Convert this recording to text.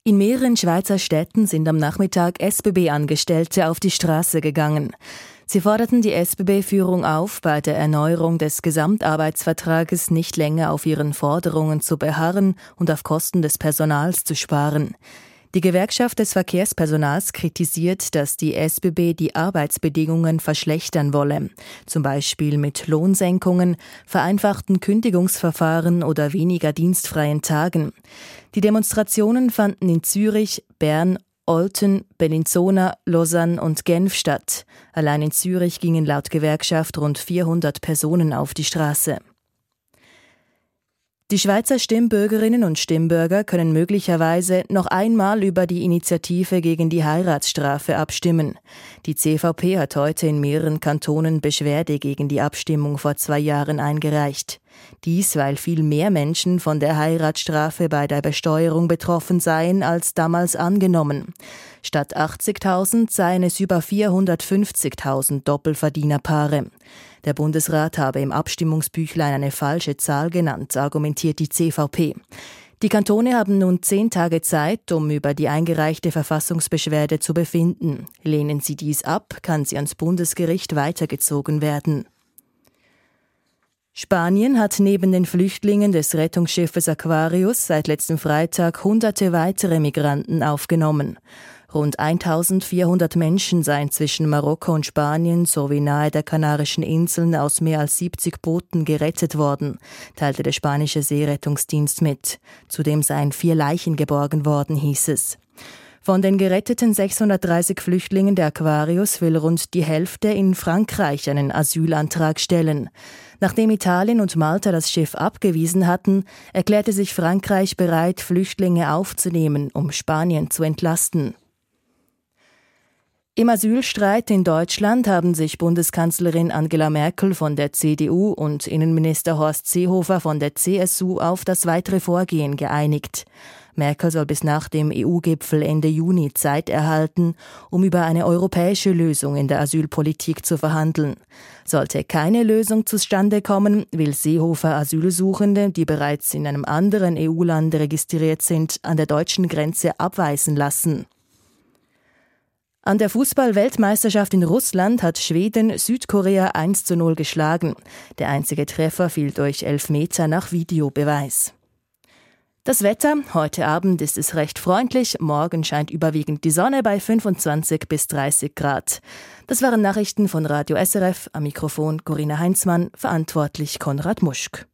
In mehreren Schweizer Städten sind am Nachmittag SBB-Angestellte auf die Straße gegangen. Sie forderten die SBB-Führung auf, bei der Erneuerung des Gesamtarbeitsvertrages nicht länger auf ihren Forderungen zu beharren und auf Kosten des Personals zu sparen. Die Gewerkschaft des Verkehrspersonals kritisiert, dass die SBB die Arbeitsbedingungen verschlechtern wolle, zum Beispiel mit Lohnsenkungen, vereinfachten Kündigungsverfahren oder weniger dienstfreien Tagen. Die Demonstrationen fanden in Zürich, Bern, Olten, Bellinzona, Lausanne und Genf statt. Allein in Zürich gingen laut Gewerkschaft rund 400 Personen auf die Straße. Die Schweizer Stimmbürgerinnen und Stimmbürger können möglicherweise noch einmal über die Initiative gegen die Heiratsstrafe abstimmen. Die CVP hat heute in mehreren Kantonen Beschwerde gegen die Abstimmung vor 2 Jahren eingereicht. Dies, weil viel mehr Menschen von der Heiratsstrafe bei der Besteuerung betroffen seien als damals angenommen. Statt 80.000 seien es über 450.000 Doppelverdienerpaare. Der Bundesrat habe im Abstimmungsbüchlein eine falsche Zahl genannt, argumentiert die CVP. Die Kantone haben nun 10 Tage Zeit, um über die eingereichte Verfassungsbeschwerde zu befinden. Lehnen sie dies ab, kann sie ans Bundesgericht weitergezogen werden. Spanien hat neben den Flüchtlingen des Rettungsschiffes Aquarius seit letztem Freitag Hunderte weitere Migranten aufgenommen. Rund 1.400 Menschen seien zwischen Marokko und Spanien sowie nahe der Kanarischen Inseln aus mehr als 70 Booten gerettet worden, teilte der spanische Seerettungsdienst mit. Zudem seien 4 Leichen geborgen worden, hieß es. Von den geretteten 630 Flüchtlingen der Aquarius will rund die Hälfte in Frankreich einen Asylantrag stellen. Nachdem Italien und Malta das Schiff abgewiesen hatten, erklärte sich Frankreich bereit, Flüchtlinge aufzunehmen, um Spanien zu entlasten. Im Asylstreit in Deutschland haben sich Bundeskanzlerin Angela Merkel von der CDU und Innenminister Horst Seehofer von der CSU auf das weitere Vorgehen geeinigt. Merkel soll bis nach dem EU-Gipfel Ende Juni Zeit erhalten, um über eine europäische Lösung in der Asylpolitik zu verhandeln. Sollte keine Lösung zustande kommen, will Seehofer Asylsuchende, die bereits in einem anderen EU-Land registriert sind, an der deutschen Grenze abweisen lassen. An der Fußball-Weltmeisterschaft in Russland hat Schweden Südkorea 1:0 geschlagen. Der einzige Treffer fiel durch Elfmeter nach Videobeweis. Das Wetter: Heute Abend ist es recht freundlich, morgen scheint überwiegend die Sonne bei 25 bis 30 Grad. Das waren Nachrichten von Radio SRF, am Mikrofon Corinna Heinzmann, verantwortlich Konrad Muschk.